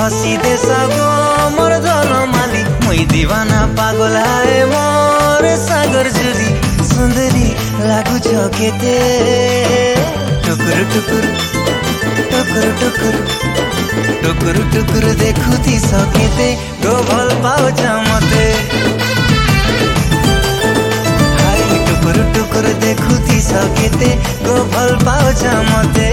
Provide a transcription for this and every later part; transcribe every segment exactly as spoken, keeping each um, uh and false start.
हसी दे सागो मोर धन माली मुई दीवाना पागल हाय मोर सागर जुली सुंदरी लागू छकेते टुकुर टुकुर टुकुर टुकुर टुकुर टुकुर देखुती सकेते गो भल पाउछ मते हाय टुकुर टुकुर देखुती सकेते गो भल पाउछ मते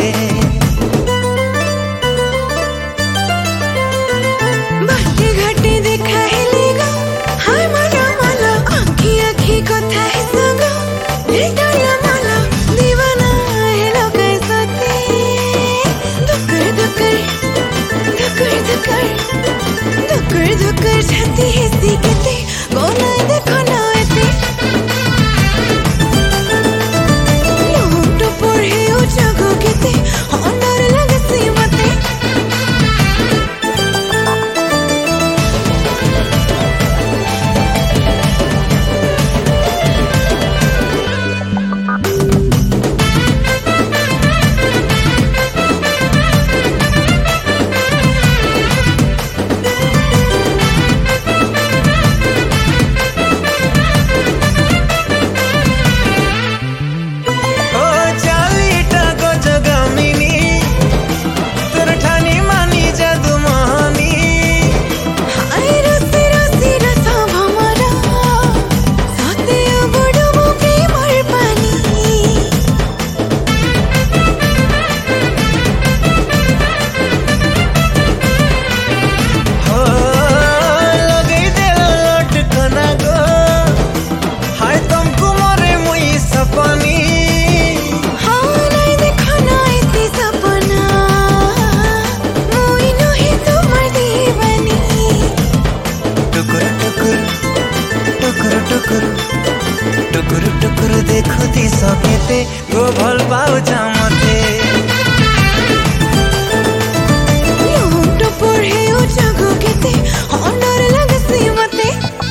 धुकर धुकर छाती है सीखते कोना देखो ना ऐसे लोग तो पढ़े ओ जगो केते अंदर लगे सी मते टुकुर टुकुर देखुती सकेते गो भल पाउछ मते लोग तो पढ़े ओ जगो केते अंदर लगे सी मते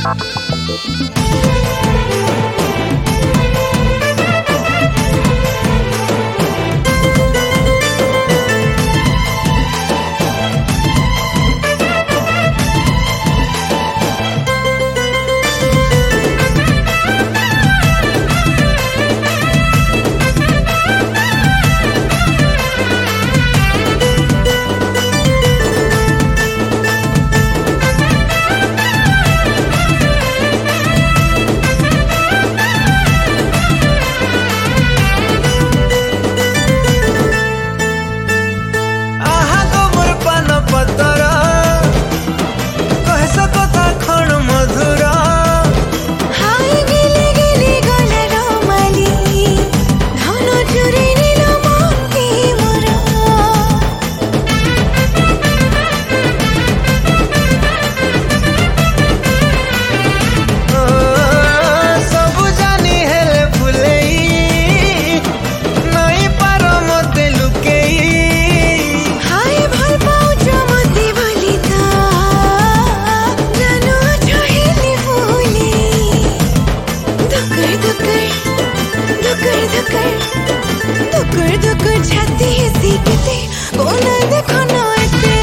धुकर धुकर छाती है सीखते कोना देखो ना ऐसे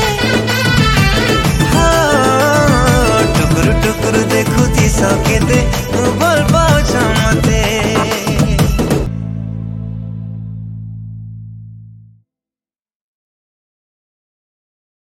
हाँ टुकुर टुकुर देखुती सकेते गो भल